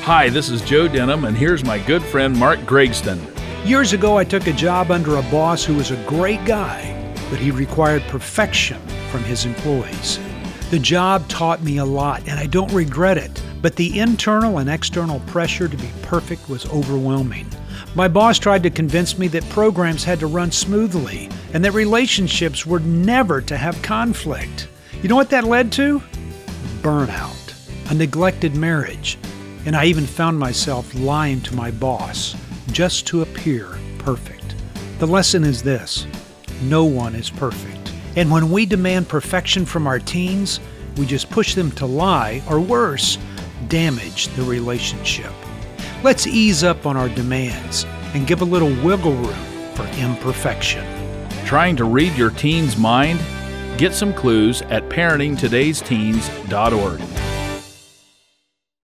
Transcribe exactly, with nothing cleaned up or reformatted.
Hi, this is Joe Denham, and here's my good friend Mark Gregston. Years ago, I took a job under a boss who was a great guy, but he required perfection from his employees. The job taught me a lot, and I don't regret it, but the internal and external pressure to be perfect was overwhelming. My boss tried to convince me that programs had to run smoothly and that relationships were never to have conflict. You know what that led to? Burnout, a neglected marriage, and I even found myself lying to my boss just to appear perfect. The lesson is this: no one is perfect. And when we demand perfection from our teens, we just push them to lie, or worse, damage the relationship. Let's ease up on our demands and give a little wiggle room for imperfection. Trying to read your teen's mind? Get some clues at parenting todays teens dot org.